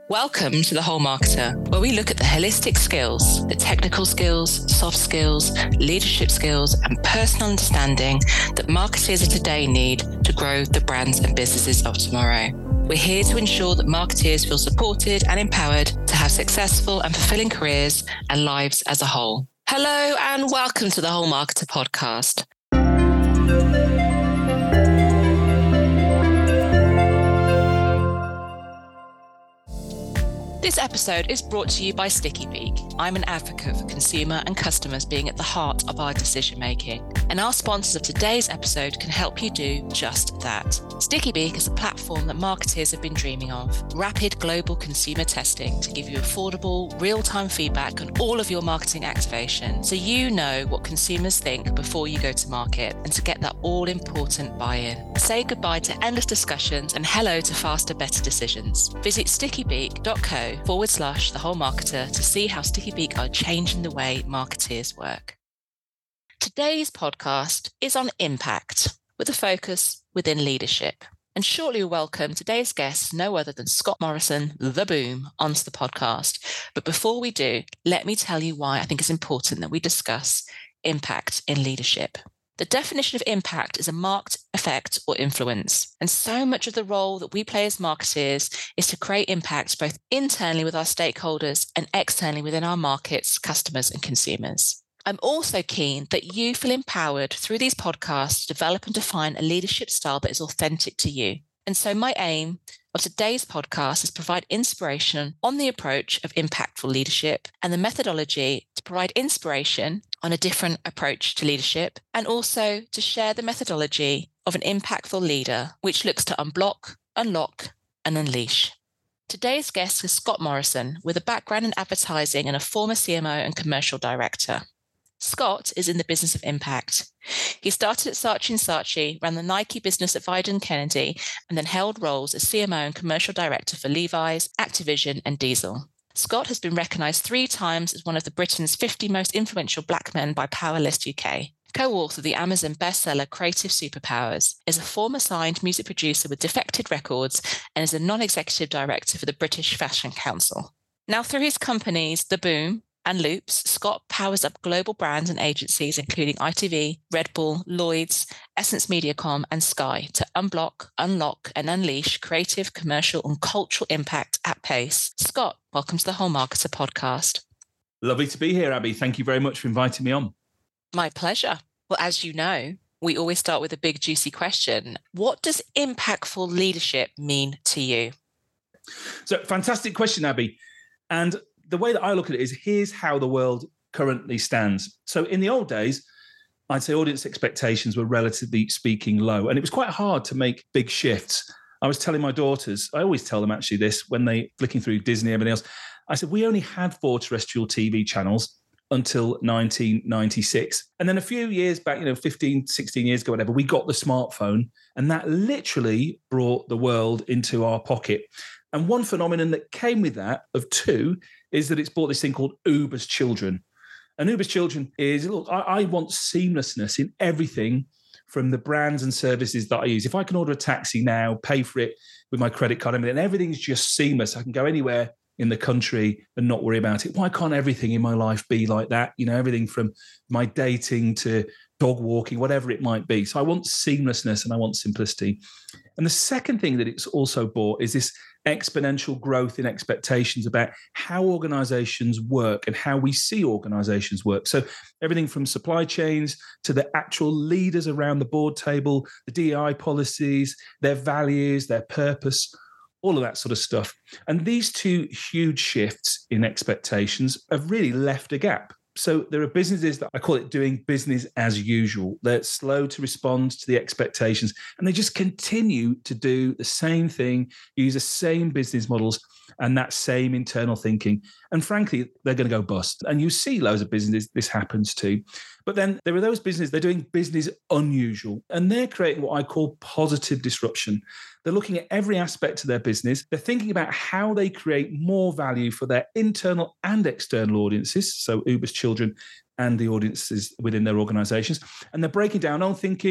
Welcome to The Whole Marketer, where we look at the holistic skills, the technical skills, soft skills, leadership skills, and personal understanding that marketers of today need to grow the brands and businesses of tomorrow. We're here to ensure that marketers feel supported and empowered to have successful and fulfilling careers and lives as a whole. Hello and welcome to The Whole Marketer podcast. This episode is brought to you by Sticky Beak. I'm an advocate for consumer and customers being at the heart of our decision making, and our sponsors of today's episode can help you do just that. Sticky Beak is a platform that marketers have been dreaming of. Rapid global consumer testing to give you affordable, real-time feedback on all of your marketing activation, so you know what consumers think before you go to market, and to get that all-important buy-in. Say goodbye to endless discussions and hello to faster, better decisions. Visit stickybeak.co/The Whole Marketer to see how Sticky Beak are changing the way marketeers work. Today's podcast is on impact, with a focus within leadership. And shortly we'll welcome today's guest, no other than Scott Morrison, the Boom, onto the podcast. But before we do, let me tell you why I think it's important that we discuss impact in leadership. The definition of impact is a marked effect or influence. And so much of the role that we play as marketers is to create impact both internally with our stakeholders and externally within our markets, customers, and consumers. I'm also keen that you feel empowered through these podcasts to develop and define a leadership style that is authentic to you. And so my aim of today's podcast is to provide inspiration on the approach of impactful leadership and the methodology to provide inspiration on a different approach to leadership, and also to share the methodology of an impactful leader, which looks to unblock, unlock, and unleash. Today's guest is Scott Morrison, with a background in advertising and a former CMO and commercial director. Scott is in the business of impact. He started at Saatchi & Saatchi, ran the Nike business at Wieden Kennedy, and then held roles as CMO and commercial director for Levi's, Activision, and Diesel. Scott has been recognised 3 times as one of the Britain's 50 most influential black men by Powerlist UK, co-author of the Amazon bestseller Creative Superpowers, is a former signed music producer with Defected Records, and is a non-executive director for the British Fashion Council. Now, through his companies, The Boom and Loops, Scott powers up global brands and agencies, including ITV, Red Bull, Lloyds, Essence Mediacom, and Sky, to unblock, unlock, and unleash creative, commercial, and cultural impact at pace. Scott, welcome to the Whole Marketer podcast. Lovely to be here, Abby. Thank you very much for inviting me on. My pleasure. Well, as you know, we always start with a big, juicy question. What does impactful leadership mean to you? So, fantastic question, Abby. And the way that I look at it is, here's how the world currently stands. So in the old days, I'd say audience expectations were relatively speaking low, and it was quite hard to make big shifts. I was telling my daughters, I always tell them actually this, when they flicking through Disney and everything else, I said, we only had 4 terrestrial TV channels until 1996. And then a few years back, 15, 16 years ago, whatever, we got the smartphone, and that literally brought the world into our pocket. And one phenomenon that came with that, of 2, is that it's brought this thing called Uber's Children. And Uber's Children is, look, I want seamlessness in everything from the brands and services that I use. If I can order a taxi now, pay for it with my credit card, and everything's just seamless. I can go anywhere in the country and not worry about it. Why can't everything in my life be like that? Everything from my dating to dog walking, whatever it might be. So I want seamlessness and I want simplicity. And the second thing that it's also brought is this exponential growth in expectations about how organizations work and how we see organizations work. So everything from supply chains to the actual leaders around the board table, the DEI policies, their values, their purpose, all of that sort of stuff. And these 2 huge shifts in expectations have really left a gap. So there are businesses that I call it doing business as usual. They're slow to respond to the expectations, and they just continue to do the same thing, use the same business models and that same internal thinking. And frankly, they're going to go bust. And you see loads of businesses this happens to. But then there are those businesses, they're doing business unusual, and they're creating what I call positive disruption. They're looking at every aspect of their business. They're thinking about how they create more value for their internal and external audiences, so Uber's Children and the audiences within their organizations. And they're breaking down on thinking,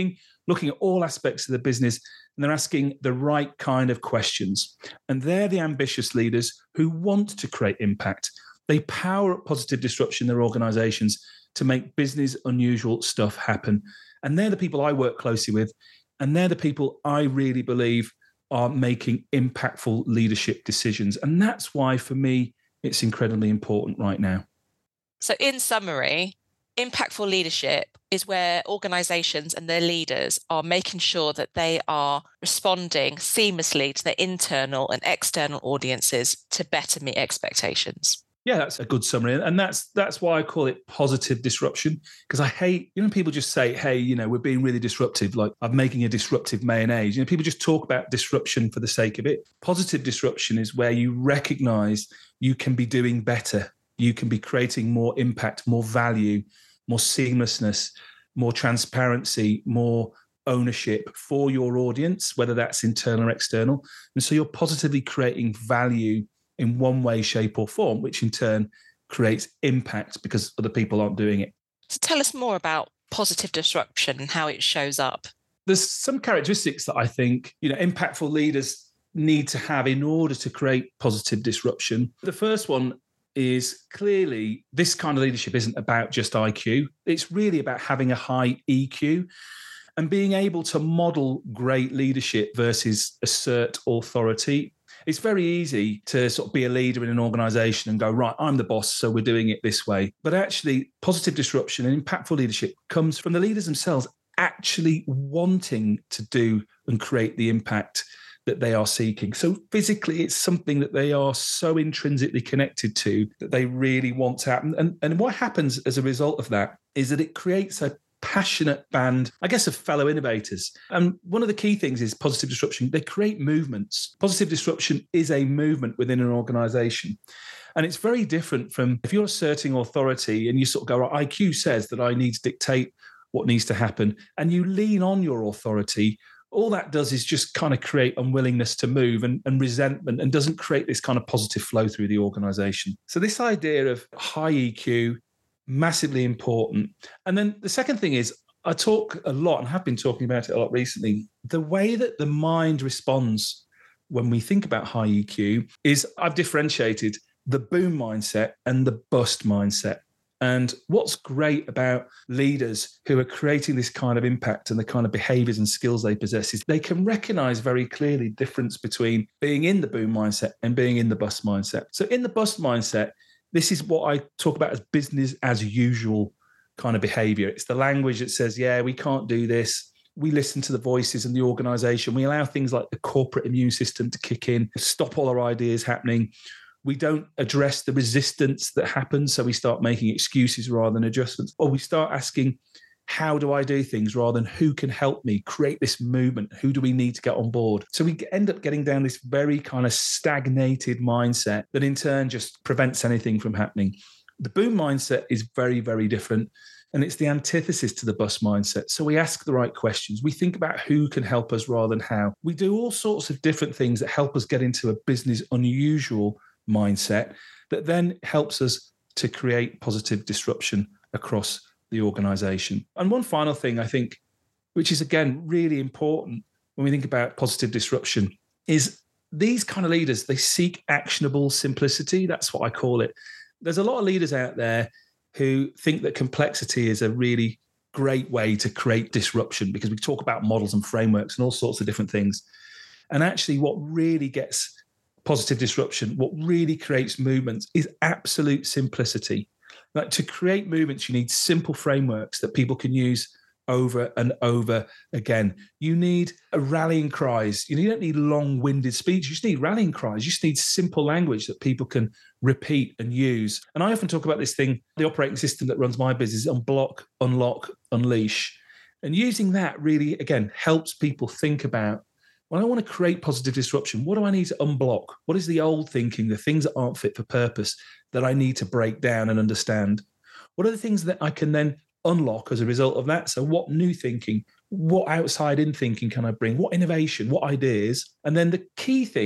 looking at all aspects of the business, and they're asking the right kind of questions. And they're the ambitious leaders who want to create impact. They power up positive disruption in their organizations to make business unusual stuff happen. And they're the people I work closely with. And they're the people I really believe are making impactful leadership decisions. And that's why, for me, it's incredibly important right now. So in summary, impactful leadership is where organizations and their leaders are making sure that they are responding seamlessly to their internal and external audiences to better meet expectations. Yeah, that's a good summary. And that's why I call it positive disruption, because I hate, people just say, hey, we're being really disruptive, like I'm making a disruptive mayonnaise. People just talk about disruption for the sake of it. Positive disruption is where you recognize you can be doing better. You can be creating more impact, more value, more seamlessness, more transparency, more ownership for your audience, whether that's internal or external. And so you're positively creating value in one way, shape, or form, which in turn creates impact because other people aren't doing it. So tell us more about positive disruption and how it shows up. There's some characteristics that I think, impactful leaders need to have in order to create positive disruption. The first one is clearly this kind of leadership isn't about just IQ. It's really about having a high EQ and being able to model great leadership versus assert authority. It's very easy to sort of be a leader in an organization and go, right, I'm the boss, so we're doing it this way. But actually, positive disruption and impactful leadership comes from the leaders themselves actually wanting to do and create the impact that they are seeking. So physically, it's something that they are so intrinsically connected to that they really want to happen. And what happens as a result of that is that it creates a passionate band, I guess, of fellow innovators. And one of the key things is positive disruption. They create movements. Positive disruption is a movement within an organization. And it's very different from if you're asserting authority and you sort of go, right, IQ says that I need to dictate what needs to happen, and you lean on your authority. All that does is just kind of create unwillingness to move and resentment, and doesn't create this kind of positive flow through the organization. So this idea of high EQ, massively important. And then the second thing is, I talk a lot and have been talking about it a lot recently. The way that the mind responds when we think about high EQ is I've differentiated the boom mindset and the bust mindset. And what's great about leaders who are creating this kind of impact and the kind of behaviors and skills they possess is they can recognize very clearly the difference between being in the boom mindset and being in the bust mindset. So in the bust mindset, this is what I talk about as business as usual kind of behavior. It's the language that says, yeah, we can't do this. We listen to the voices in the organization. We allow things like the corporate immune system to kick in, stop all our ideas happening. We don't address the resistance that happens. So we start making excuses rather than adjustments. Or we start asking, how do I do things rather than who can help me create this movement? Who do we need to get on board? So we end up getting down this very kind of stagnated mindset that in turn just prevents anything from happening. The boom mindset is very, very different. And it's the antithesis to the bust mindset. So we ask the right questions. We think about who can help us rather than how. We do all sorts of different things that help us get into a business unusual mindset that then helps us to create positive disruption across the organization. And one final thing, I think, which is, again, really important when we think about positive disruption, is these kind of leaders, they seek actionable simplicity. That's what I call it. There's a lot of leaders out there who think that complexity is a really great way to create disruption, because we talk about models and frameworks and all sorts of different things. And actually, what really gets positive disruption, what really creates movements, is absolute simplicity. Like, to create movements, you need simple frameworks that people can use over and over again. You need a rallying cries. You don't need long-winded speech. You just need rallying cries. You just need simple language that people can repeat and use. And I often talk about this thing, the operating system that runs my business, unblock, unlock, unleash. And using that really, again, helps people think about, when I want to create positive disruption, what do I need to unblock? What is the old thinking, the things that aren't fit for purpose that I need to break down and understand? What are the things that I can then unlock as a result of that? So what new thinking, what outside in thinking can I bring? What innovation, what ideas? And then the key thing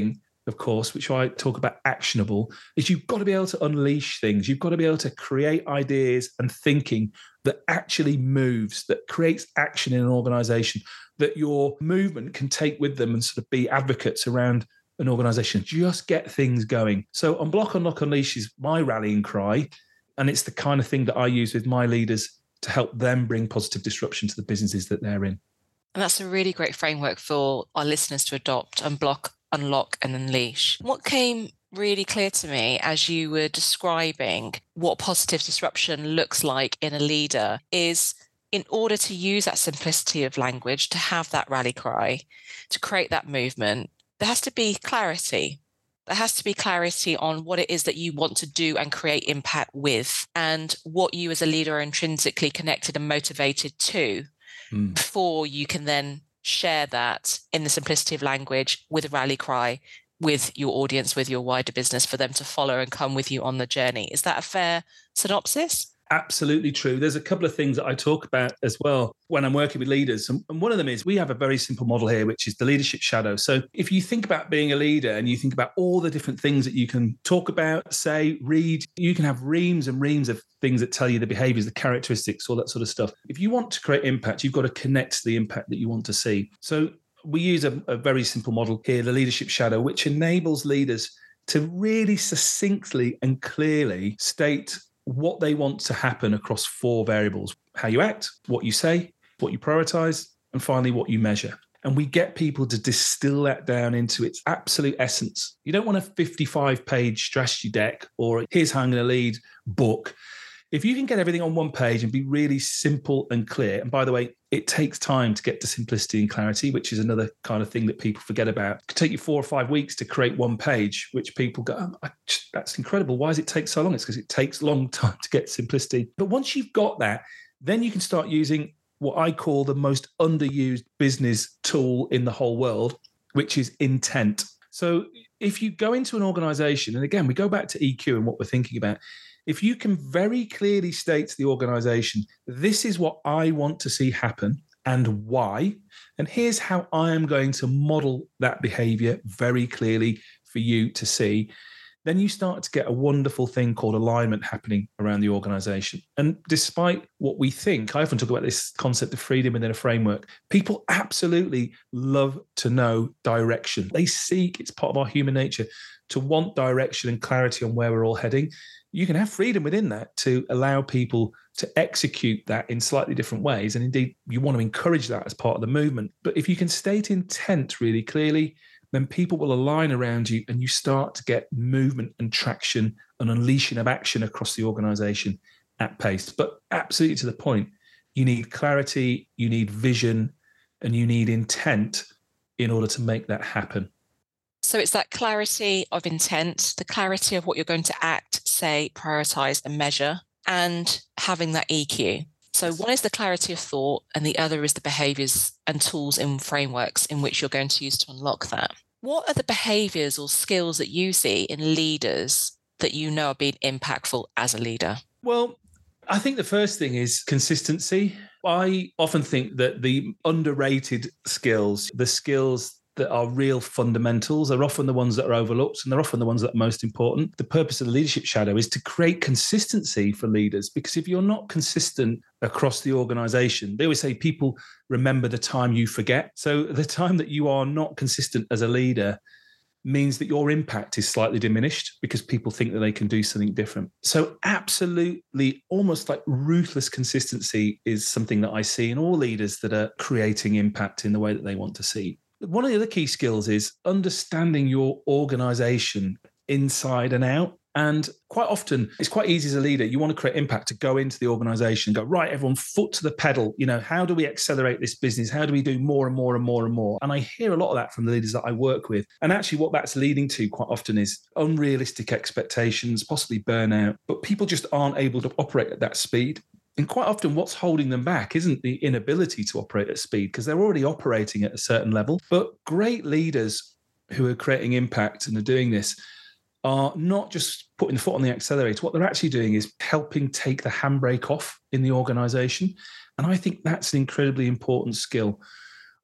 of course, which I talk about actionable, is you've got to be able to unleash things. You've got to be able to create ideas and thinking that actually moves, that creates action in an organization, that your movement can take with them and sort of be advocates around an organization. Just get things going. So Unblock, Unlock, Unleash is my rallying cry. And it's the kind of thing that I use with my leaders to help them bring positive disruption to the businesses that they're in. And that's a really great framework for our listeners to adopt: unblock, unlock, and unleash. What came really clear to me as you were describing what positive disruption looks like in a leader is, in order to use that simplicity of language, to have that rally cry, to create that movement, there has to be clarity. There has to be clarity on what it is that you want to do and create impact with, and what you as a leader are intrinsically connected and motivated to, before you can then share that in the simplicity of language with a rally cry with your audience, with your wider business, for them to follow and come with you on the journey. Is that a fair synopsis? Absolutely true. There's a couple of things that I talk about as well when I'm working with leaders. And one of them is we have a very simple model here, which is the leadership shadow. So if you think about being a leader and you think about all the different things that you can talk about, say, read, you can have reams and reams of things that tell you the behaviors, the characteristics, all that sort of stuff. If you want to create impact, you've got to connect to the impact that you want to see. So we use a very simple model here, the leadership shadow, which enables leaders to really succinctly and clearly state what they want to happen across 4 variables: how you act, what you say, what you prioritize, and finally, what you measure. And we get people to distill that down into its absolute essence. You don't want a 55-page strategy deck or here's how I'm going to lead book. If you can get everything on one page and be really simple and clear, and by the way, it takes time to get to simplicity and clarity, which is another kind of thing that people forget about. It could take you 4 or 5 weeks to create one page, which people go, oh, that's incredible. Why does it take so long? It's because it takes a long time to get simplicity. But once you've got that, then you can start using what I call the most underused business tool in the whole world, which is intent. So if you go into an organization, and again, we go back to EQ and what we're thinking about, if you can very clearly state to the organization, this is what I want to see happen and why, and here's how I am going to model that behavior very clearly for you to see, then you start to get a wonderful thing called alignment happening around the organization. And despite what we think, I often talk about this concept of freedom within a framework. People absolutely love to know direction. They seek, it's part of our human nature, to want direction and clarity on where we're all heading. You can have freedom within that to allow people to execute that in slightly different ways. And indeed, you want to encourage that as part of the movement. But if you can state intent really clearly, then people will align around you and you start to get movement and traction and unleashing of action across the organization at pace. But absolutely to the point, you need clarity, you need vision, and you need intent in order to make that happen. So it's that clarity of intent, the clarity of what you're going to act, say, prioritize, and measure, and having that EQ. So one is the clarity of thought, and the other is the behaviors and tools and frameworks in which you're going to use to unlock that. What are the behaviors or skills that you see in leaders that you know are being impactful as a leader? Well, I think the first thing is consistency. I often think that the underrated skills, the skills that are real fundamentals, are often the ones that are overlooked, and they're often the ones that are most important. The purpose of the leadership shadow is to create consistency for leaders, because if you're not consistent across the organization, they always say people remember the time you forget. So the time that you are not consistent as a leader means that your impact is slightly diminished because people think that they can do something different. So absolutely, almost like ruthless consistency is something that I see in all leaders that are creating impact in the way that they want to see. One of the other key skills is understanding your organization inside and out. And quite often, it's quite easy as a leader. You want to create impact to go into the organization, go, right, everyone, foot to the pedal. You know, how do we accelerate this business? How do we do more and more and more and more? And I hear a lot of that from the leaders that I work with. And actually what that's leading to quite often is unrealistic expectations, possibly burnout, but people just aren't able to operate at that speed. And quite often what's holding them back isn't the inability to operate at speed, because they're already operating at a certain level. But great leaders who are creating impact and are doing this are not just putting the foot on the accelerator. What they're actually doing is helping take the handbrake off in the organization. And I think that's an incredibly important skill.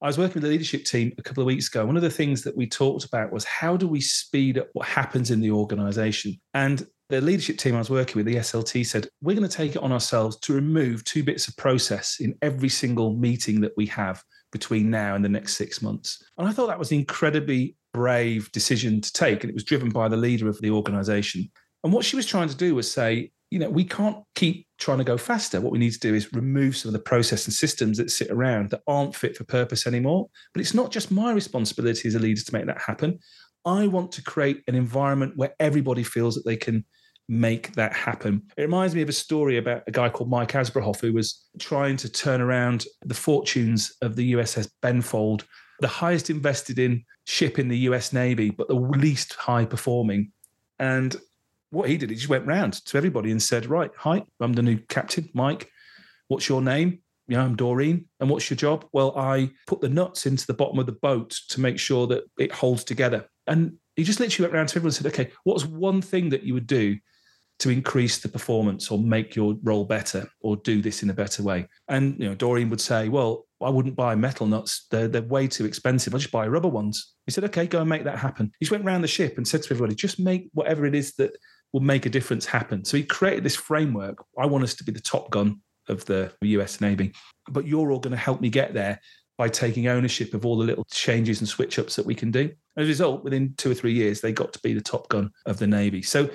I was working with the leadership team a couple of weeks ago. One of the things that we talked about was how do we speed up what happens in the organization? And the leadership team I was working with, the SLT, said, we're going to take it on ourselves to remove 2 bits of process in every single meeting that we have between now and the next 6 months. And I thought that was an incredibly brave decision to take. And it was driven by the leader of the organization. And what she was trying to do was say, we can't keep trying to go faster. What we need to do is remove some of the process and systems that sit around that aren't fit for purpose anymore. But it's not just my responsibility as a leader to make that happen. I want to create an environment where everybody feels that they can make that happen. It reminds me of a story about a guy called Mike Asbrahoff, who was trying to turn around the fortunes of the USS Benfold, the highest invested in ship in the US Navy, but the least high performing. And what he did, he just went round to everybody and said, right, hi, I'm the new captain, Mike. What's your name? I'm Doreen. And what's your job? Well, I put the nuts into the bottom of the boat to make sure that it holds together. And he just literally went around to everyone and said, okay, what's one thing that you would do to increase the performance or make your role better or do this in a better way? And, Doreen would say, well, I wouldn't buy metal nuts. They're way too expensive. I'll just buy rubber ones. He said, okay, go and make that happen. He just went around the ship and said to everybody, just make whatever it is that will make a difference happen. So he created this framework. I want us to be the Top Gun of the US Navy, but you're all going to help me get there by taking ownership of all the little changes and switch ups that we can do. As a result, within 2 or 3 years, they got to be the Top Gun of the Navy. So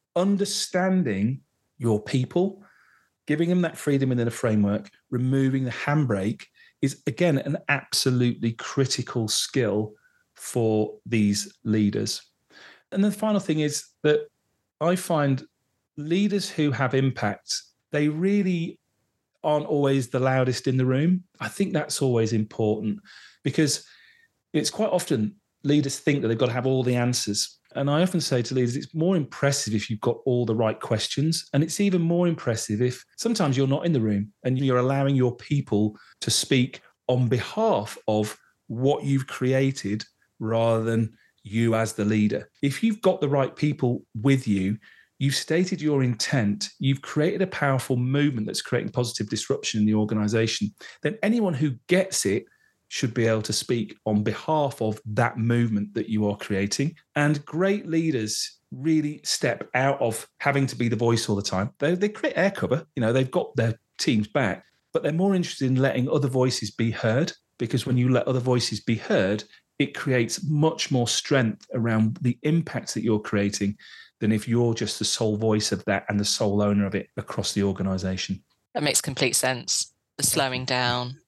understanding your people, giving them that freedom within a framework, removing the handbrake is, again, an absolutely critical skill for these leaders. And the final thing is that I find leaders who have impact, they really aren't always the loudest in the room. I think that's always important because it's quite often leaders think that they've got to have all the answers. And I often say to leaders, it's more impressive if you've got all the right questions. And it's even more impressive if sometimes you're not in the room and you're allowing your people to speak on behalf of what you've created rather than you as the leader. If you've got the right people with you, you've stated your intent, you've created a powerful movement that's creating positive disruption in the organization, then anyone who gets it should be able to speak on behalf of that movement that you are creating. And great leaders really step out of having to be the voice all the time. They create air cover, they've got their teams back, but they're more interested in letting other voices be heard, because when you let other voices be heard, it creates much more strength around the impact that you're creating than if you're just the sole voice of that and the sole owner of it across the organization. That makes complete sense. The slowing down,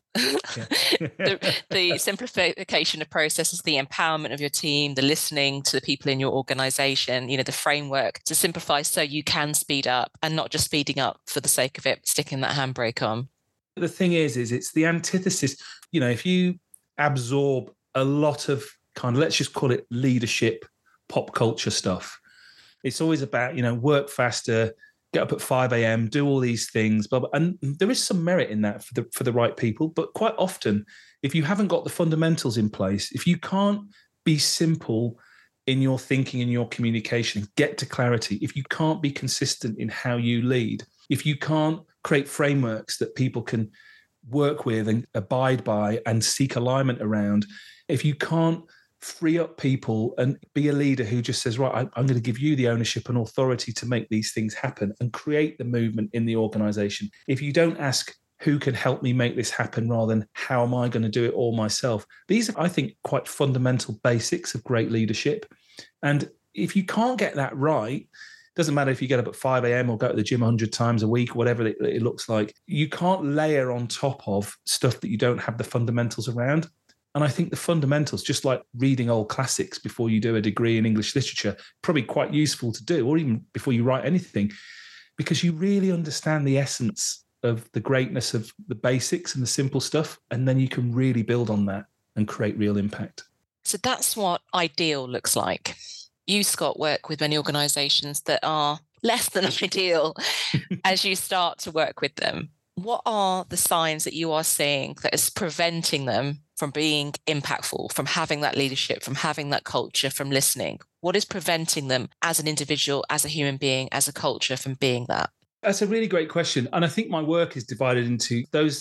the simplification of processes, the empowerment of your team, the listening to the people in your organization, the framework to simplify so you can speed up and not just speeding up for the sake of it, sticking that handbrake on. The thing is it's the antithesis. If you absorb a lot of let's just call it leadership, pop culture stuff, it's always about, work faster, get up at 5 a.m., do all these things. And there is some merit in that for the right people. But quite often, if you haven't got the fundamentals in place, if you can't be simple in your thinking and your communication, get to clarity, if you can't be consistent in how you lead, if you can't create frameworks that people can work with and abide by and seek alignment around, if you can't free up people and be a leader who just says, right, I'm going to give you the ownership and authority to make these things happen and create the movement in the organization. If you don't ask who can help me make this happen rather than how am I going to do it all myself, these are, I think, quite fundamental basics of great leadership. And if you can't get that right, doesn't matter if you get up at 5 a.m. or go to the gym 100 times a week, whatever it looks like, you can't layer on top of stuff that you don't have the fundamentals around. And I think the fundamentals, just like reading old classics before you do a degree in English literature, probably quite useful to do, or even before you write anything, because you really understand the essence of the greatness of the basics and the simple stuff, and then you can really build on that and create real impact. So that's what ideal looks like. You, Scott, work with many organisations that are less than ideal as you start to work with them. What are the signs that you are seeing that is preventing them from being impactful, from having that leadership, from having that culture, from listening? What is preventing them as an individual, as a human being, as a culture from being that? That's a really great question. And I think my work is divided into those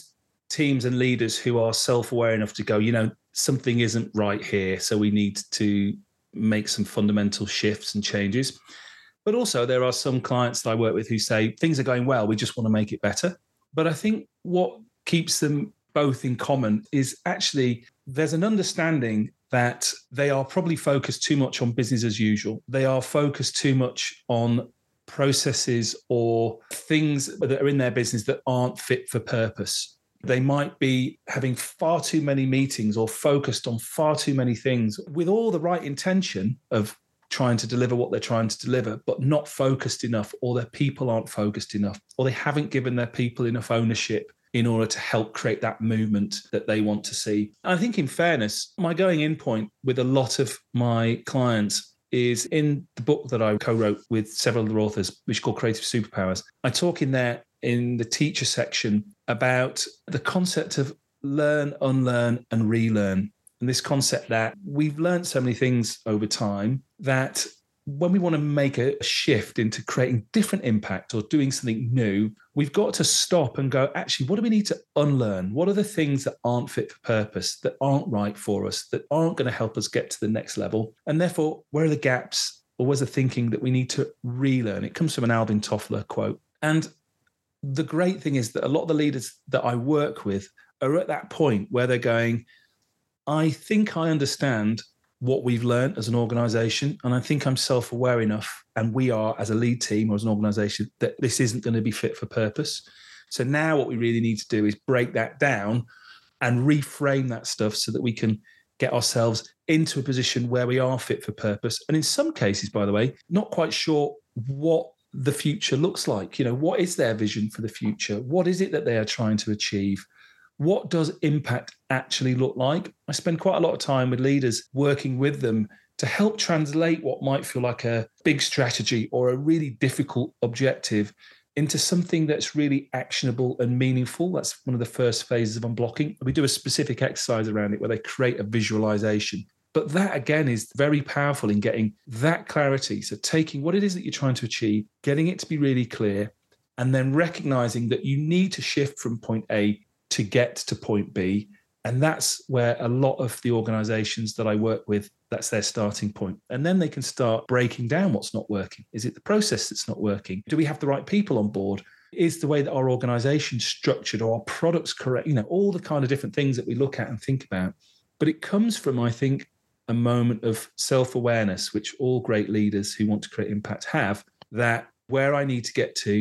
teams and leaders who are self-aware enough to go, something isn't right here, so we need to make some fundamental shifts and changes. But also there are some clients that I work with who say things are going well, we just want to make it better. But I think what keeps them both in common is actually there's an understanding that they are probably focused too much on business as usual. They are focused too much on processes or things that are in their business that aren't fit for purpose. They might be having far too many meetings or focused on far too many things with all the right intention of trying to deliver what they're trying to deliver, but not focused enough, or their people aren't focused enough, or they haven't given their people enough ownership in order to help create that movement that they want to see. I think in fairness, my going in point with a lot of my clients is in the book that I co-wrote with several other authors, which is called Creative Superpowers. I talk in there in the teacher section about the concept of learn, unlearn, and relearn. And this concept that we've learned so many things over time that when we want to make a shift into creating different impact or doing something new, we've got to stop and go, actually, what do we need to unlearn? What are the things that aren't fit for purpose, that aren't right for us, that aren't going to help us get to the next level? And therefore, where are the gaps, or where's the thinking that we need to relearn? It comes from an Alvin Toffler quote. And the great thing is that a lot of the leaders that I work with are at that point where they're going, I think I understand what we've learned as an organization, and I think I'm self-aware enough, and we are as a lead team or as an organization, that this isn't going to be fit for purpose. So now what we really need to do is break that down and reframe that stuff so that we can get ourselves into a position where we are fit for purpose. And in some cases, by the way, not quite sure what the future looks like. What is their vision for the future? What is it that they are trying to achieve? What does impact actually look like? I spend quite a lot of time with leaders working with them to help translate what might feel like a big strategy or a really difficult objective into something that's really actionable and meaningful. That's one of the first phases of unblocking. We do a specific exercise around it where they create a visualization. But that, again, is very powerful in getting that clarity. So taking what it is that you're trying to achieve, getting it to be really clear, and then recognizing that you need to shift from point A to get to point B. And that's where a lot of the organizations that I work with, that's their starting point. And then they can start breaking down what's not working. Is it the process that's not working? Do we have the right people on board? Is the way that our organization's structured, or our products correct? All the kind of different things that we look at and think about. But it comes from, I think, a moment of self-awareness, which all great leaders who want to create impact have, that where I need to get to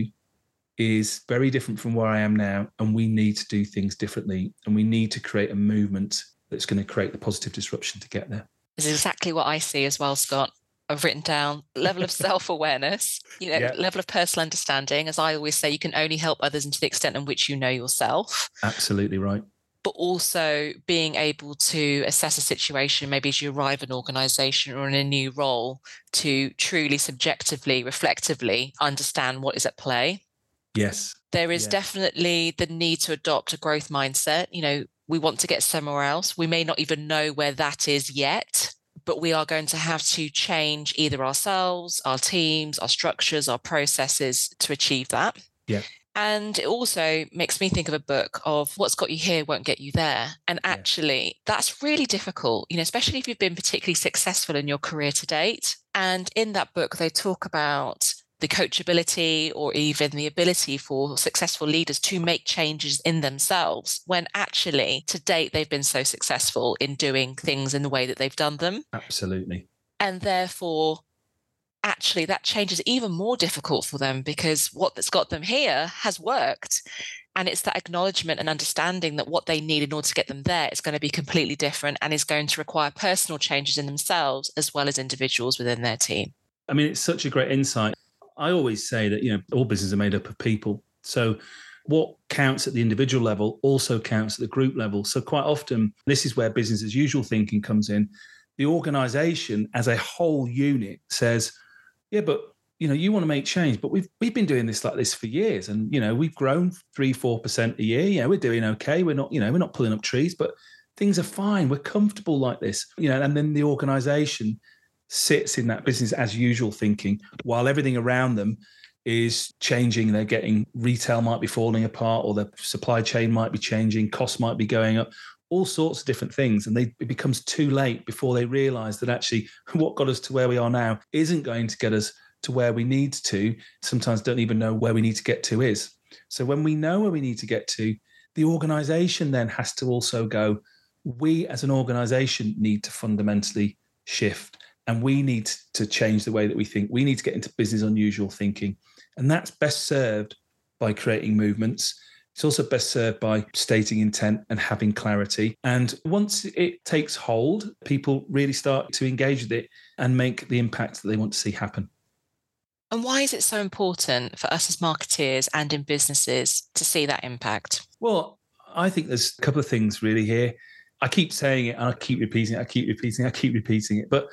is very different from where I am now, and we need to do things differently, and we need to create a movement that's going to create the positive disruption to get there. This is exactly what I see as well, Scott. I've written down level of self-awareness, level of personal understanding. As I always say, you can only help others to the extent in which you know yourself. Absolutely right. But also being able to assess a situation, maybe as you arrive at an organization or in a new role, to truly subjectively, reflectively understand what is at play. Yes. There is definitely the need to adopt a growth mindset. We want to get somewhere else. We may not even know where that is yet, but we are going to have to change either ourselves, our teams, our structures, our processes to achieve that. Yeah. And it also makes me think of a book of What's Got You Here Won't Get You There. And actually, that's really difficult, especially if you've been particularly successful in your career to date. And in that book, they talk about the coachability or even the ability for successful leaders to make changes in themselves when actually to date they've been so successful in doing things in the way that they've done them. Absolutely. And therefore, actually that change is even more difficult for them because what that's got them here has worked. And it's that acknowledgement and understanding that what they need in order to get them there is going to be completely different and is going to require personal changes in themselves as well as individuals within their team. I mean, it's such a great insight. I always say that, all businesses are made up of people. So what counts at the individual level also counts at the group level. So quite often, this is where business as usual thinking comes in. The organization as a whole unit says, yeah, but, you want to make change, but we've been doing this like this for years. And, we've grown 3-4% a year. We're doing okay. We're not pulling up trees, but things are fine. We're comfortable like this, and then the organization sits in that business as usual thinking while everything around them is changing. They're getting, retail might be falling apart, or the supply chain might be changing, costs might be going up, all sorts of different things. And it becomes too late before they realize that actually what got us to where we are now isn't going to get us to where we need to. Sometimes don't even know where we need to get to is. So when we know where we need to get to, the organization then has to also go, we as an organization need to fundamentally shift, and we need to change the way that we think. We need to get into business unusual thinking. And that's best served by creating movements. It's also best served by stating intent and having clarity. And once it takes hold, people really start to engage with it and make the impact that they want to see happen. And why is it so important for us as marketeers and in businesses to see that impact? Well, I think there's a couple of things really here. I keep saying it and I keep repeating it. But,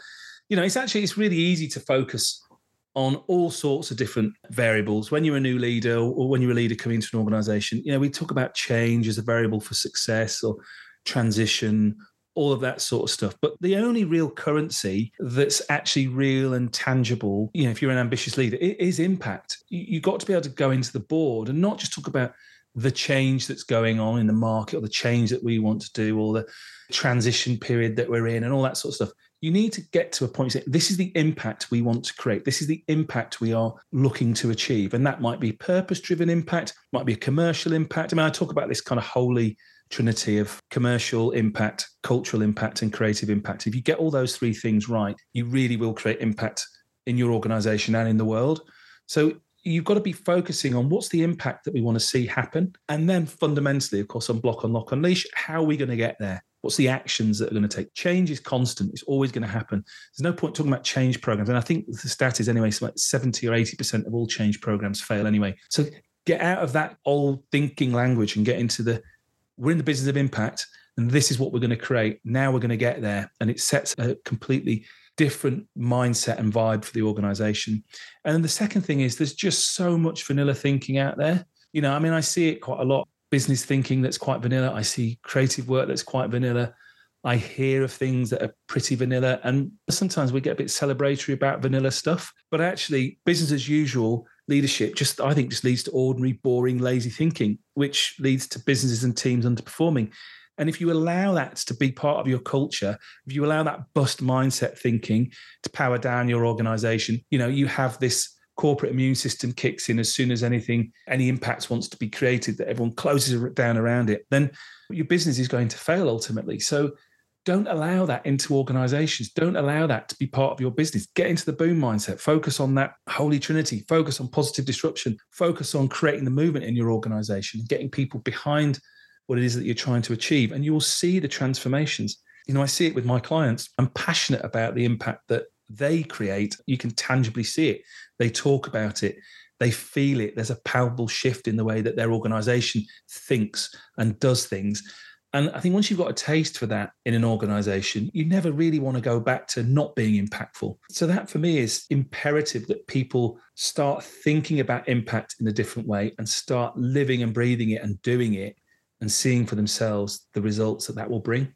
it's really easy to focus on all sorts of different variables. When you're a new leader or when you're a leader coming into an organization, we talk about change as a variable for success or transition, all of that sort of stuff. But the only real currency that's actually real and tangible, if you're an ambitious leader, it is impact. You've got to be able to go into the board and not just talk about the change that's going on in the market or the change that we want to do or the transition period that we're in and all that sort of stuff. You need to get to a point saying, this is the impact we want to create. This is the impact we are looking to achieve. And that might be purpose-driven impact, might be a commercial impact. I talk about this kind of holy trinity of commercial impact, cultural impact, and creative impact. If you get all those three things right, you really will create impact in your organization and in the world. So you've got to be focusing on what's the impact that we want to see happen. And then fundamentally, of course, on Block, Unlock, Unleash, how are we going to get there? What's the actions that are going to take? Change is constant. It's always going to happen. There's no point talking about change programs. And I think the stat is anyway, so like 70 or 80% of all change programs fail anyway. So get out of that old thinking language and get into we're in the business of impact and this is what we're going to create. Now we're going to get there. And it sets a completely different mindset and vibe for the organization. And then the second thing is there's just so much vanilla thinking out there. I see it quite a lot. Business thinking that's quite vanilla. I see creative work that's quite vanilla. I hear of things that are pretty vanilla. And sometimes we get a bit celebratory about vanilla stuff. But actually, business as usual leadership I think just leads to ordinary, boring, lazy thinking, which leads to businesses and teams underperforming. And if you allow that to be part of your culture, if you allow that bust mindset thinking to power down your organization, you have this corporate immune system kicks in as soon as any impact wants to be created, that everyone closes down around it, then your business is going to fail ultimately. So don't allow that into organizations. Don't allow that to be part of your business. Get into the boom mindset. Focus on that holy trinity. Focus on positive disruption. Focus on creating the movement in your organization, getting people behind what it is that you're trying to achieve. And you will see the transformations. I see it with my clients. I'm passionate about the impact that they create. You can tangibly see it. They talk about it. They feel it. There's a palpable shift in the way that their organization thinks and does things. And I think once you've got a taste for that in an organization, you never really want to go back to not being impactful. So that for me is imperative, that people start thinking about impact in a different way and start living and breathing it and doing it and seeing for themselves the results that will bring.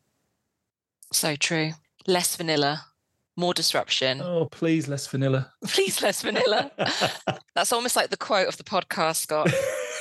So true. Less vanilla, more disruption. Oh, please, less vanilla. Please, less vanilla. That's almost like the quote of the podcast, Scott.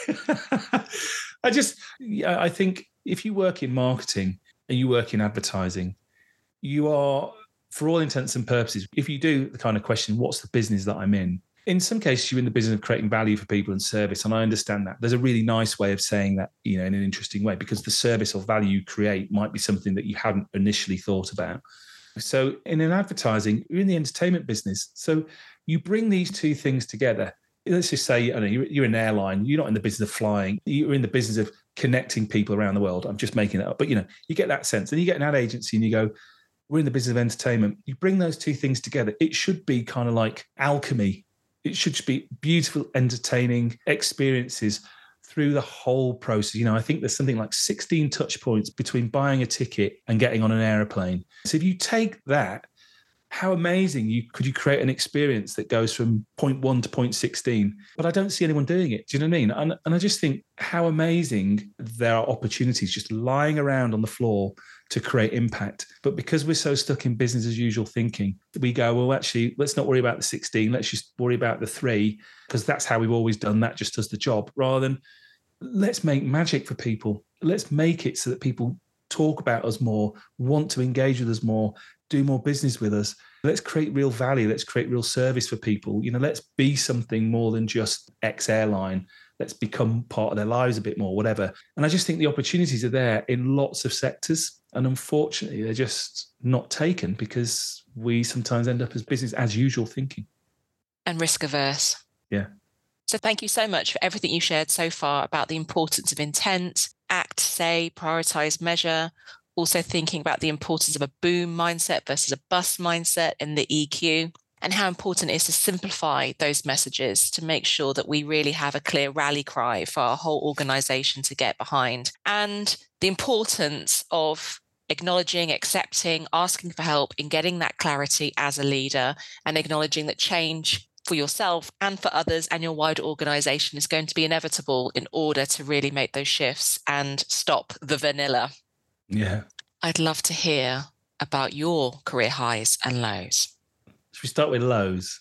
I think if you work in marketing and you work in advertising, you are, for all intents and purposes, if you do the kind of question, what's the business that I'm in some cases, you're in the business of creating value for people and service. And I understand that. There's a really nice way of saying that, in an interesting way, because the service or value you create might be something that you hadn't initially thought about. So in an advertising, you're in the entertainment business. So you bring these two things together. Let's just say, you're an airline. You're not in the business of flying. You're in the business of connecting people around the world. I'm just making it up. But, you get that sense. And you get an ad agency and you go, we're in the business of entertainment. You bring those two things together. It should be kind of like alchemy. It should be beautiful, entertaining experiences through the whole process. I think there's something like 16 touch points between buying a ticket and getting on an airplane. So if you take that, how amazing could you create an experience that goes from point 1 to point 16? But I don't see anyone doing it. Do you know what I mean? And I just think how amazing there are opportunities just lying around on the floor to create impact. But because we're so stuck in business as usual thinking, we go, well, actually, let's not worry about the 16. Let's just worry about the 3, because that's how we've always done. That just does the job. Rather than let's make magic for people. Let's make it so that people talk about us more, want to engage with us more, do more business with us. Let's create real value. Let's create real service for people. Let's be something more than just X airline. Let's become part of their lives a bit more, whatever. And I just think the opportunities are there in lots of sectors. And unfortunately, they're just not taken because we sometimes end up as business as usual thinking. And risk averse. Yeah. So thank you so much for everything you shared so far about the importance of intent, act, say, prioritize, measure. Also thinking about the importance of a boom mindset versus a bust mindset in the EQ, and how important it is to simplify those messages to make sure that we really have a clear rally cry for our whole organization to get behind, and the importance of acknowledging, accepting, asking for help in getting that clarity as a leader, and acknowledging that change for yourself and for others and your wider organization is going to be inevitable in order to really make those shifts and stop the vanilla. Yeah. I'd love to hear about your career highs and lows. Should we start with lows?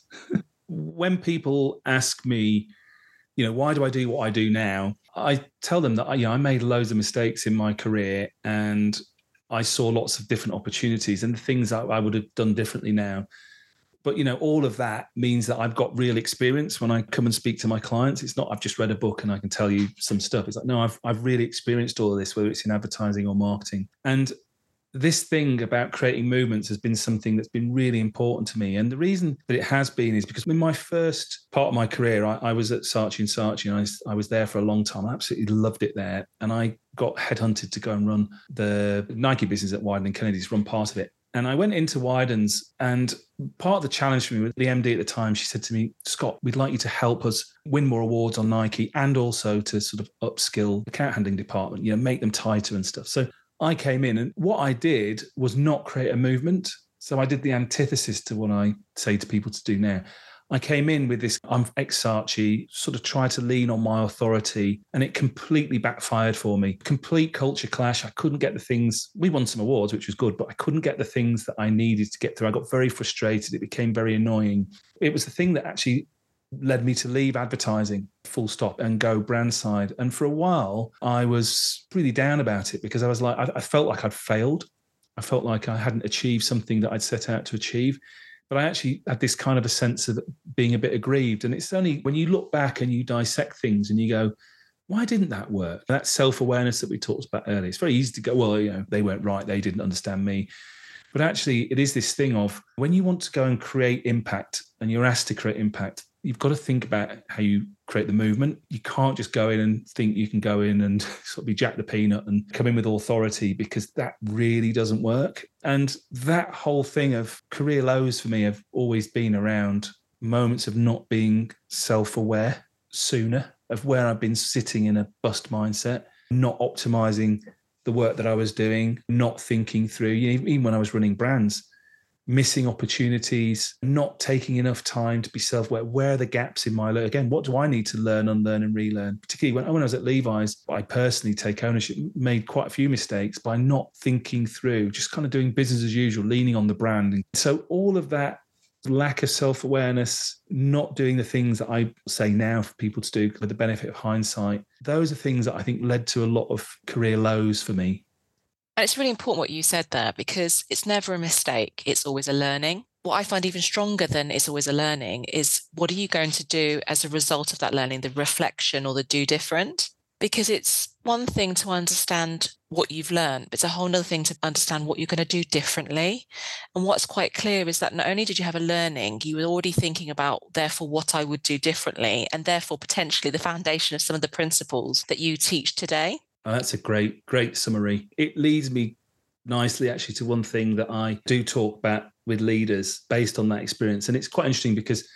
When people ask me, why do I do what I do now? I tell them that I made loads of mistakes in my career and I saw lots of different opportunities and the things that I would have done differently now. But, all of that means that I've got real experience when I come and speak to my clients. It's not I've just read a book and I can tell you some stuff. It's like, no, I've really experienced all of this, whether it's in advertising or marketing. And this thing about creating movements has been something that's been really important to me. And the reason that it has been is because in my first part of my career, I was at Saatchi & Saatchi, and I was there for a long time. I absolutely loved it there. And I got headhunted to go and run the Nike business at Wieden & Kennedy, to run part of it. And I went into Wieden's, and part of the challenge for me with the MD at the time, she said to me, Scott, we'd like you to help us win more awards on Nike and also to sort of upskill the account handling department, make them tighter and stuff. So I came in, and what I did was not create a movement. So I did the antithesis to what I say to people to do now. I came in with this, I'm ex-Saatchi, sort of try to lean on my authority, and it completely backfired for me. Complete culture clash. I couldn't get the things, we won some awards, which was good, but I couldn't get the things that I needed to get through. I got very frustrated. It became very annoying. It was the thing that actually led me to leave advertising, full stop, and go brand side. And for a while, I was really down about it because I was like, I felt like I'd failed. I felt like I hadn't achieved something that I'd set out to achieve. But I actually had this kind of a sense of being a bit aggrieved. And it's only when you look back and you dissect things and you go, why didn't that work? That self-awareness that we talked about earlier. It's very easy to go, well, they weren't right. They didn't understand me. But actually, it is this thing of when you want to go and create impact and you're asked to create impact, you've got to think about how you create the movement. You can't just go in and think you can go in and sort of be Jack the Peanut and come in with authority, because that really doesn't work. And that whole thing of career lows for me have always been around moments of not being self-aware sooner, of where I've been sitting in a bust mindset, not optimizing the work that I was doing, not thinking through, even when I was running brands, missing opportunities, not taking enough time to be self-aware. Where are the gaps in my learning? Again, what do I need to learn, unlearn, and relearn? Particularly when I was at Levi's, I personally take ownership, made quite a few mistakes by not thinking through, just kind of doing business as usual, leaning on the brand. And so all of that lack of self-awareness, not doing the things that I say now for people to do with the benefit of hindsight, those are things that I think led to a lot of career lows for me. And it's really important what you said there, because it's never a mistake. It's always a learning. What I find even stronger than it's always a learning is, what are you going to do as a result of that learning, the reflection or the do different? Because it's one thing to understand what you've learned, but it's a whole other thing to understand what you're going to do differently. And what's quite clear is that not only did you have a learning, you were already thinking about, therefore, what I would do differently, and therefore potentially the foundation of some of the principles that you teach today. Oh, that's a great summary. It leads me nicely actually to one thing that I do talk about with leaders based on that experience. And it's quite interesting because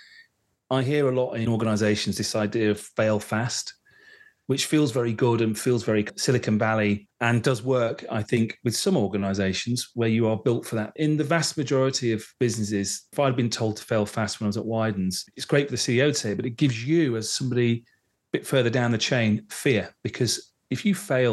I hear a lot in organizations this idea of fail fast, which feels very good and feels very Silicon Valley, and does work, I think, with some organizations where you are built for that. In the vast majority of businesses, if I'd been told to fail fast when I was at Wieden's, it's great for the CEO to say, but it gives you, as somebody a bit further down the chain, fear, because if you fail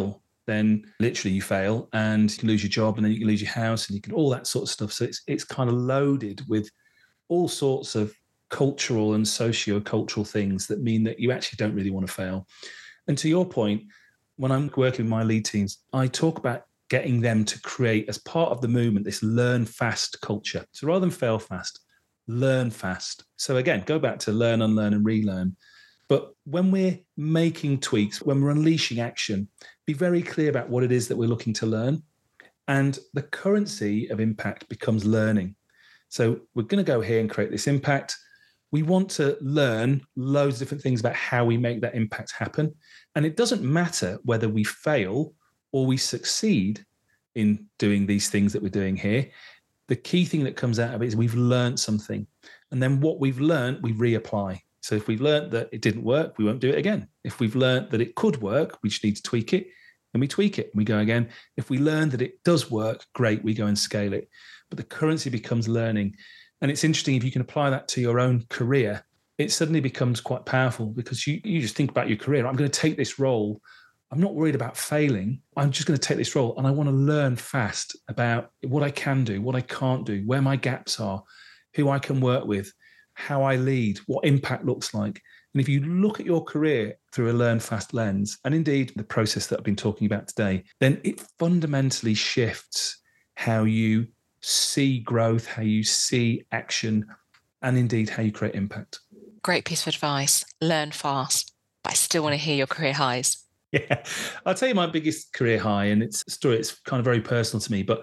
then literally you fail and you can lose your job and then you can lose your house and you can all that sort of stuff. So it's kind of loaded with all sorts of cultural and socio-cultural things that mean that you actually don't really want to fail. And to your point, when I'm working with my lead teams, I talk about getting them to create, as part of the movement, this learn fast culture. So rather than fail fast, learn fast. So again, go back to learn, unlearn, and relearn. But when we're making tweaks, when we're unleashing action, be very clear about what it is that we're looking to learn. And the currency of impact becomes learning. So we're going to go here and create this impact. We want to learn loads of different things about how we make that impact happen. And it doesn't matter whether we fail or we succeed in doing these things that we're doing here. The key thing that comes out of it is we've learned something. And then what we've learned, we reapply. So if we've learned that it didn't work, we won't do it again. If we've learned that it could work, we just need to tweak it, and we tweak it and we go again. If we learn that it does work, great, we go and scale it. But the currency becomes learning. And it's interesting, if you can apply that to your own career, it suddenly becomes quite powerful, because you just think about your career. I'm going to take this role. I'm not worried about failing. I'm just going to take this role and I want to learn fast about what I can do, what I can't do, where my gaps are, who I can work with, how I lead, what impact looks like. And if you look at your career through a learn fast lens, and indeed the process that I've been talking about today, then it fundamentally shifts how you see growth, how you see action, and indeed how you create impact. Great piece of advice. Learn fast, but I still want to hear your career highs. Yeah, I'll tell you my biggest career high, and it's a story. It's kind of very personal to me, but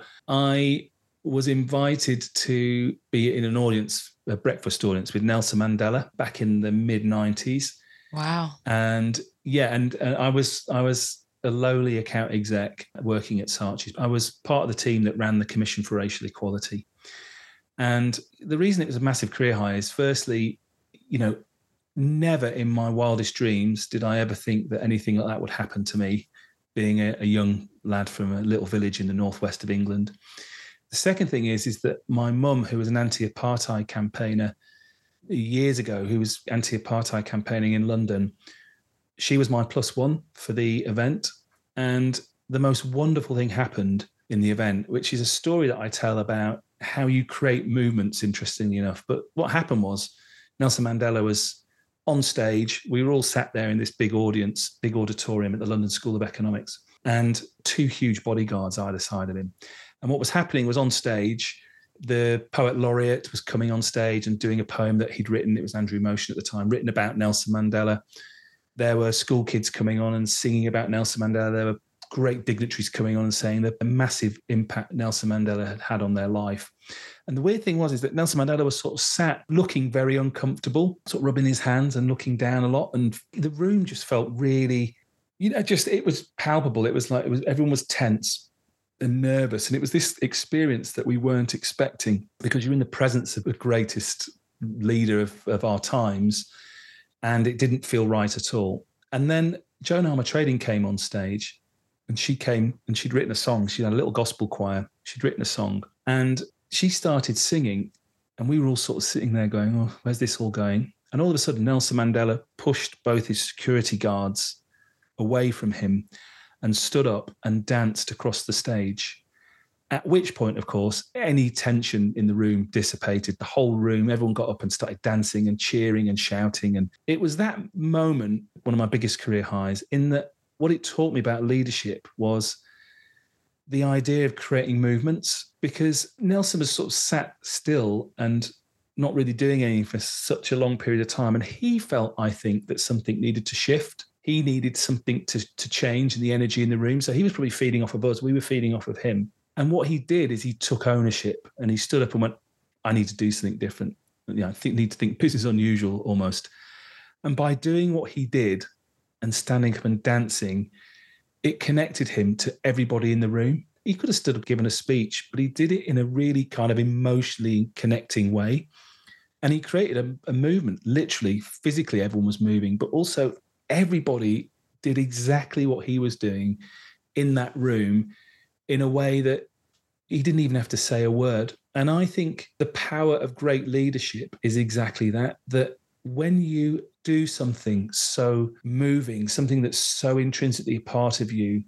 I was invited to be in an audience, a breakfast audience with Nelson Mandela back in the mid-90s. Wow. And yeah, and I was a lowly account exec working at Saatchi. I was part of the team that ran the Commission for Racial Equality. And the reason it was a massive career high is, firstly, never in my wildest dreams did I ever think that anything like that would happen to me, being a young lad from a little village in the northwest of England. The second thing is that my mum, who was an anti-apartheid campaigner years ago, who was anti-apartheid campaigning in London, she was my +1 for the event. And the most wonderful thing happened in the event, which is a story that I tell about how you create movements, interestingly enough. But what happened was Nelson Mandela was on stage. We were all sat there in this big audience, big auditorium at the London School of Economics, and two huge bodyguards either side of him. And what was happening was, on stage, the poet laureate was coming on stage and doing a poem that he'd written. It was Andrew Motion at the time, written about Nelson Mandela. There were school kids coming on and singing about Nelson Mandela. There were great dignitaries coming on and saying the massive impact Nelson Mandela had had on their life. And the weird thing was that Nelson Mandela was sort of sat looking very uncomfortable, sort of rubbing his hands and looking down a lot. And the room just felt really, it was palpable. It was like everyone was tense and nervous. And it was this experience that we weren't expecting, because you're in the presence of the greatest leader of our times, and it didn't feel right at all. And then Joan Armour-Trading came on stage, and she came and she'd written a song. She had a little gospel choir. She'd written a song, and she started singing, and we were all sort of sitting there going, oh, where's this all going? And all of a sudden, Nelson Mandela pushed both his security guards away from him and stood up and danced across the stage. At which point, of course, any tension in the room dissipated. The whole room, everyone got up and started dancing and cheering and shouting. And it was that moment, one of my biggest career highs, in that what it taught me about leadership was the idea of creating movements, because Nelson was sort of sat still and not really doing anything for such a long period of time. And he felt, I think, that something needed to shift. He needed something to change in the energy in the room. So he was probably feeding off of us. We were feeding off of him. And what he did is he took ownership, and he stood up and went, I need to do something different. I need to think business unusual almost. And by doing what he did and standing up and dancing, it connected him to everybody in the room. He could have stood up, given a speech, but he did it in a really kind of emotionally connecting way. And he created a movement. Literally, physically, everyone was moving, but also everybody did exactly what he was doing in that room in a way that he didn't even have to say a word. And I think the power of great leadership is exactly that when you do something so moving, something that's so intrinsically a part of you,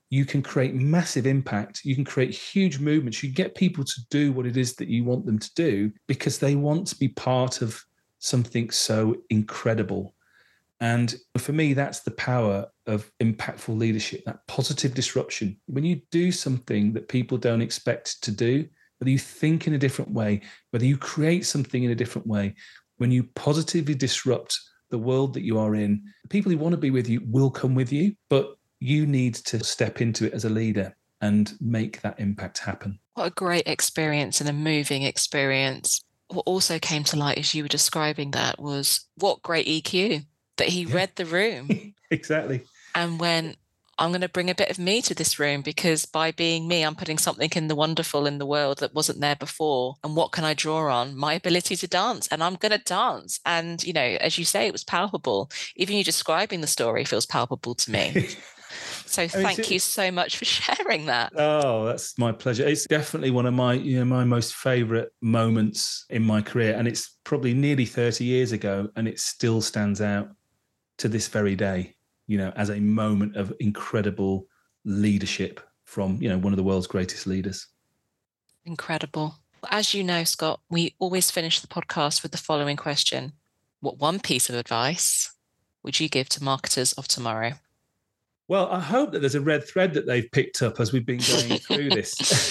you can create massive impact. You can create huge movements. You can get people to do what it is that you want them to do because they want to be part of something so incredible. And for me, that's the power of impactful leadership, that positive disruption. When you do something that people don't expect to do, whether you think in a different way, whether you create something in a different way, when you positively disrupt the world that you are in, the people who want to be with you will come with you, but you need to step into it as a leader and make that impact happen. What a great experience and a moving experience. What also came to light as you were describing that was what great EQ. That he read the room. Exactly. And went, I'm going to bring a bit of me to this room because by being me, I'm putting something in the wonderful in the world that wasn't there before. And what can I draw on? My ability to dance. And I'm going to dance. And, you know, as you say, it was palpable. Even you describing the story feels palpable to me. So thank you so much for sharing that. Oh, that's my pleasure. It's definitely one of my, my most favorite moments in my career. And it's probably nearly 30 years ago, and it still stands out to this very day, as a moment of incredible leadership from, one of the world's greatest leaders. Incredible. As you know, Scott, we always finish the podcast with the following question. What one piece of advice would you give to marketers of tomorrow? Well, I hope that there's a red thread that they've picked up as we've been going through this.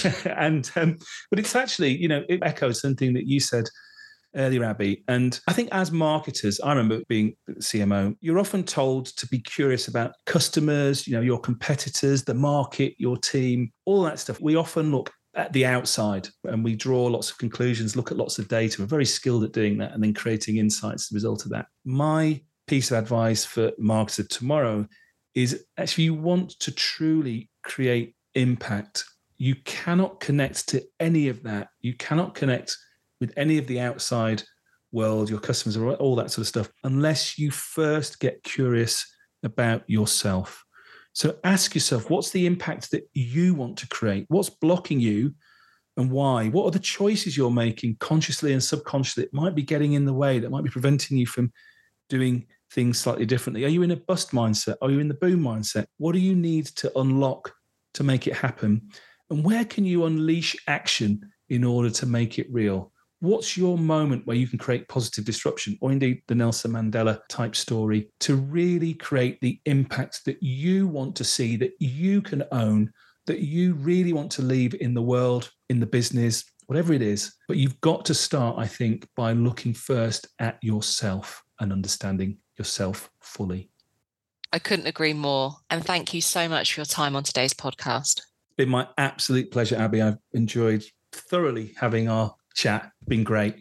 But it's actually, it echoes something that you said earlier, Abby. And I think as marketers, I remember being CMO, you're often told to be curious about customers, your competitors, the market, your team, all that stuff. We often look at the outside and we draw lots of conclusions, look at lots of data. We're very skilled at doing that and then creating insights as a result of that. My piece of advice for marketers tomorrow is actually you want to truly create impact. You cannot connect to any of that. You cannot connect with any of the outside world, your customers, all that sort of stuff, unless you first get curious about yourself. So ask yourself, what's the impact that you want to create? What's blocking you and why? What are the choices you're making consciously and subconsciously that might be getting in the way, that might be preventing you from doing things slightly differently? Are you in a bust mindset? Are you in the boom mindset? What do you need to unlock to make it happen? And where can you unleash action in order to make it real? What's your moment where you can create positive disruption, or indeed the Nelson Mandela type story, to really create the impact that you want to see, that you can own, that you really want to leave in the world, in the business, whatever it is? But you've got to start, I think, by looking first at yourself and understanding yourself fully. I couldn't agree more. And thank you so much for your time on today's podcast. It's been my absolute pleasure, Abby. I've enjoyed thoroughly having our chat. Been great.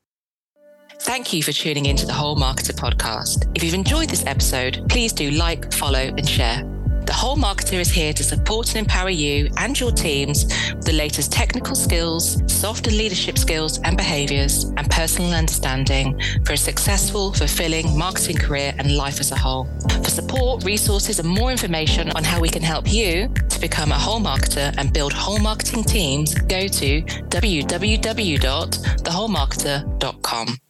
Thank you for tuning into the Whole Marketer podcast. If you've enjoyed this episode, please do like, follow, and share. The Whole Marketer is here to support and empower you and your teams with the latest technical skills, soft and leadership skills and behaviors, and personal understanding for a successful, fulfilling marketing career and life as a whole. For support, resources, and more information on how we can help you to become a whole marketer and build whole marketing teams, go to www.thewholemarketer.com.